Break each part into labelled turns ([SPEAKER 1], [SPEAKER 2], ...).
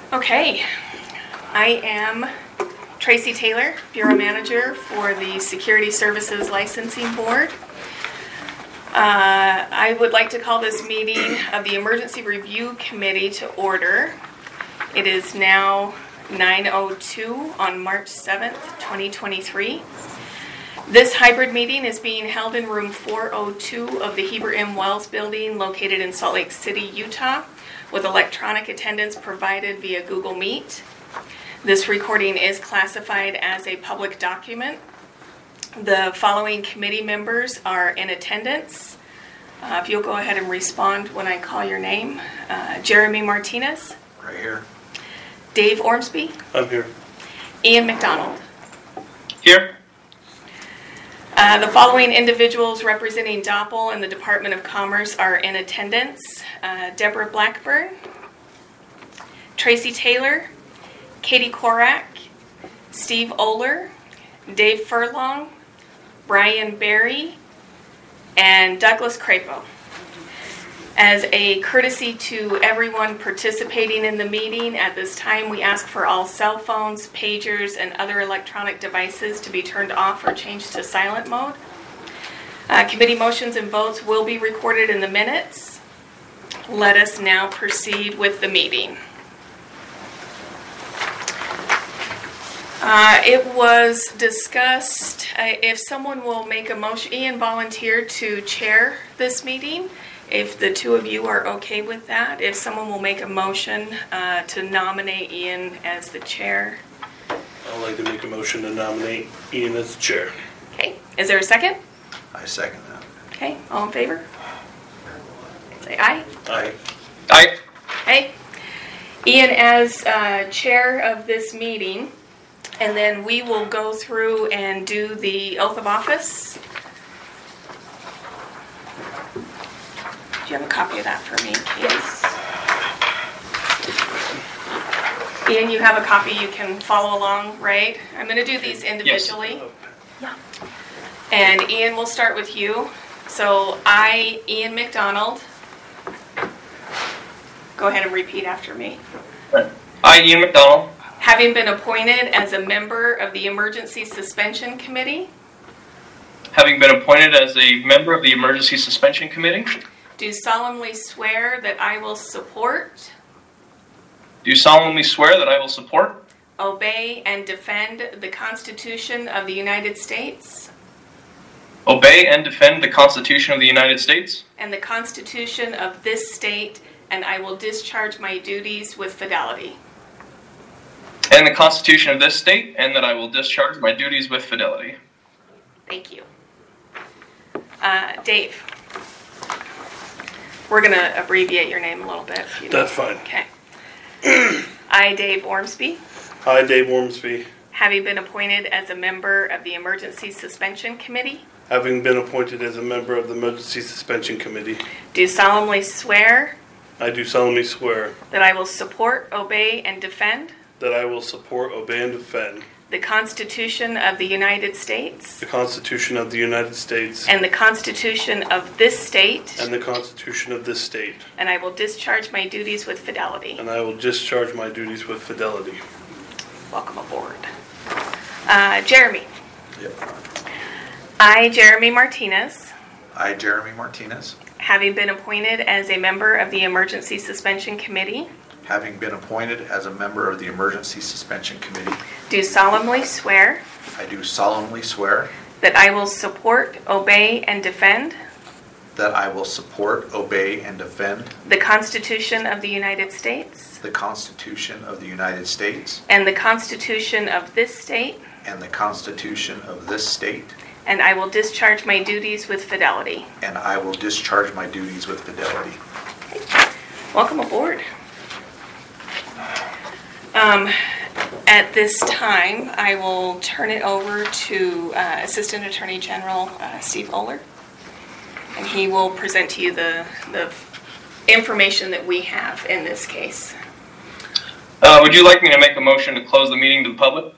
[SPEAKER 1] Okay, I am Tracy Taylor, Bureau Manager for the Security Services Licensing Board. I would like to call this meeting of the Emergency Review Committee to order. It is now 9:02 on March 7th, 2023. This hybrid meeting is being held in room 402 of the Heber M. Wells building located in Salt Lake City, Utah, with electronic attendance provided via Google Meet. This recording is classified as a public document. The following committee members are in attendance. If you'll go ahead and respond when I call your name. Jeremy Martinez.
[SPEAKER 2] Right here.
[SPEAKER 1] Dave Ormsby.
[SPEAKER 3] I'm here.
[SPEAKER 1] Ian McDonald.
[SPEAKER 3] Here.
[SPEAKER 1] The following individuals representing DOPL and the Department of Commerce are in attendance. Deborah Blackburn, Tracy Taylor, Katie Korak, Steve Oler, Dave Furlong, Brian Berry, and Douglas Crapo. As a courtesy to everyone participating in the meeting, at this time we ask for all cell phones, pagers, and other electronic devices to be turned off or changed to silent mode. Committee motions and votes will be recorded in the minutes. Let us now proceed with the meeting. It was discussed, if someone will make a motion, Ian volunteered to chair this meeting. If the two of you are okay with that, if someone will make a motion to nominate Ian as the chair.
[SPEAKER 3] I'd like to make a motion to nominate Ian as the chair.
[SPEAKER 1] Okay, is there a second?
[SPEAKER 2] I second that.
[SPEAKER 1] Okay, all in favor? Say aye.
[SPEAKER 3] Aye.
[SPEAKER 4] Aye.
[SPEAKER 1] Okay, Ian as chair of this meeting, and then we will go through and do the oath of office. Do you have a copy of that for me, please? Ian, you have a copy. You can follow along, right? I'm going to do these individually.
[SPEAKER 4] Yes.
[SPEAKER 1] Yeah. And Ian, we'll start with you. So I, Ian McDonald. Go ahead and repeat after me.
[SPEAKER 4] I, Ian McDonald.
[SPEAKER 1] Having been appointed as a member of the Emergency Suspension Committee.
[SPEAKER 4] Having been appointed as a member of the Emergency Suspension Committee.
[SPEAKER 1] Do solemnly swear that I will support,
[SPEAKER 4] Do solemnly swear that I will support,
[SPEAKER 1] obey, and defend the Constitution of the United States
[SPEAKER 4] obey, and defend the Constitution of the United States
[SPEAKER 1] and the Constitution of this state, and I will discharge my duties with fidelity.
[SPEAKER 4] and the Constitution of this state, and that I will discharge my duties with fidelity.
[SPEAKER 1] Thank you. Dave. We're going to abbreviate your name a little bit. If you
[SPEAKER 3] That's fine.
[SPEAKER 1] Okay. I, Dave Ormsby,
[SPEAKER 3] Hi, Dave Ormsby.
[SPEAKER 1] having been appointed as a member of the Emergency Suspension Committee,
[SPEAKER 3] Having been appointed as a member of the Emergency Suspension Committee,
[SPEAKER 1] do solemnly swear
[SPEAKER 3] I do solemnly swear
[SPEAKER 1] that I will support, obey, and defend
[SPEAKER 3] that I will support, obey, and defend
[SPEAKER 1] the Constitution of the United States
[SPEAKER 3] the Constitution of the United States
[SPEAKER 1] and the Constitution of this state,
[SPEAKER 3] and the Constitution of this state,
[SPEAKER 1] and I will discharge my duties with fidelity.
[SPEAKER 3] and I will discharge my duties with fidelity.
[SPEAKER 1] Welcome aboard. Jeremy.
[SPEAKER 2] Yep.
[SPEAKER 1] I, Jeremy Martinez,
[SPEAKER 2] I, Jeremy Martinez,
[SPEAKER 1] having been appointed as a member of the Emergency Suspension Committee,
[SPEAKER 2] having been appointed as a member of the Emergency Suspension Committee,
[SPEAKER 1] do solemnly swear
[SPEAKER 2] I do solemnly swear
[SPEAKER 1] that I will support, obey, and defend
[SPEAKER 2] that I will support, obey, and defend
[SPEAKER 1] the Constitution of the United States
[SPEAKER 2] the Constitution of the United States
[SPEAKER 1] and the Constitution of this state,
[SPEAKER 2] and the Constitution of this state,
[SPEAKER 1] and I will discharge my duties with fidelity.
[SPEAKER 2] and I will discharge my duties with fidelity.
[SPEAKER 1] Welcome aboard. At this time, I will turn it over to Assistant Attorney General Steve Oler, and he will present to you the information that we have in this case.
[SPEAKER 4] Would you like me to make a motion to close the meeting to the public?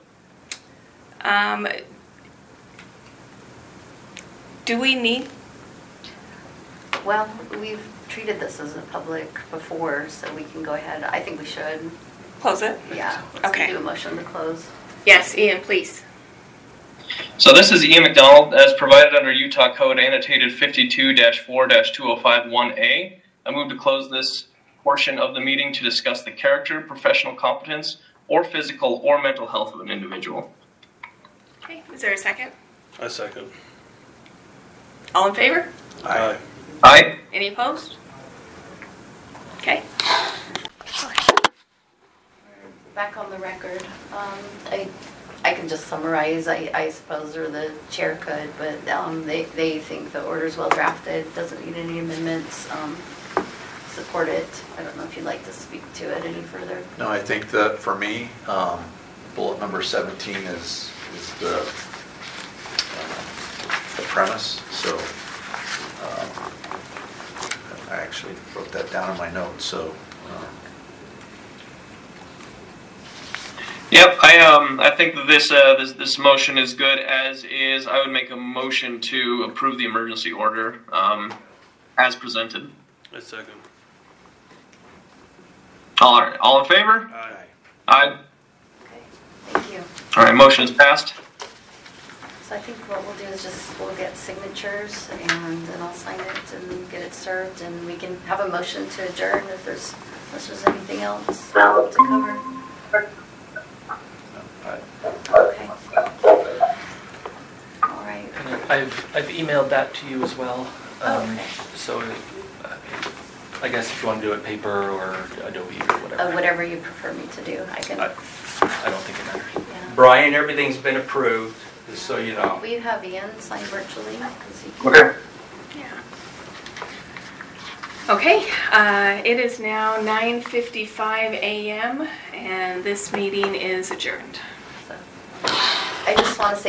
[SPEAKER 1] Do we need?
[SPEAKER 5] Well, we've treated this as a public before, so we can go ahead. I think we should.
[SPEAKER 1] Close it?
[SPEAKER 5] Yeah.
[SPEAKER 1] Okay.
[SPEAKER 5] Let's do a motion to close.
[SPEAKER 1] Yes, Ian, please.
[SPEAKER 4] So this is Ian McDonald, as provided under Utah Code annotated 52-4-2051A. I move to close this portion of the meeting to discuss the character, professional competence, or physical or mental health of an individual.
[SPEAKER 1] Okay, is there a second?
[SPEAKER 3] I second.
[SPEAKER 1] All in favor?
[SPEAKER 3] Aye.
[SPEAKER 4] Aye.
[SPEAKER 1] Any opposed? Okay.
[SPEAKER 5] Back on the record. I can just summarize, I suppose, or the chair could, but they think the order's well drafted, doesn't need any amendments, support it. I don't know if you'd like to speak to it any further.
[SPEAKER 2] No, I think that for me, bullet number 17 is the premise. So I actually wrote that down in my notes. So.
[SPEAKER 4] Yep, I think that this motion is good as is. I would make a motion to approve the emergency order as presented.
[SPEAKER 3] I second.
[SPEAKER 4] All in favor?
[SPEAKER 3] Aye.
[SPEAKER 4] Aye.
[SPEAKER 5] Okay, thank you.
[SPEAKER 4] All right, motion is passed.
[SPEAKER 5] So I think what we'll do is we'll get signatures and then I'll sign it and get it served and we can have a motion to adjourn unless there's anything else to cover. Okay. All right.
[SPEAKER 6] And I've emailed that to you as well.
[SPEAKER 5] Okay.
[SPEAKER 6] So I guess if you want to do it paper or Adobe or whatever.
[SPEAKER 5] Whatever you prefer me to do, I can.
[SPEAKER 6] I don't think it matters.
[SPEAKER 5] Yeah.
[SPEAKER 7] Brian, everything's been approved, just so you know.
[SPEAKER 5] Will you have Ian sign virtually? 'Cause he can-
[SPEAKER 4] Okay.
[SPEAKER 1] Yeah. Okay, it is now 9:55 a.m. and this meeting is adjourned.
[SPEAKER 5] So, I just want to say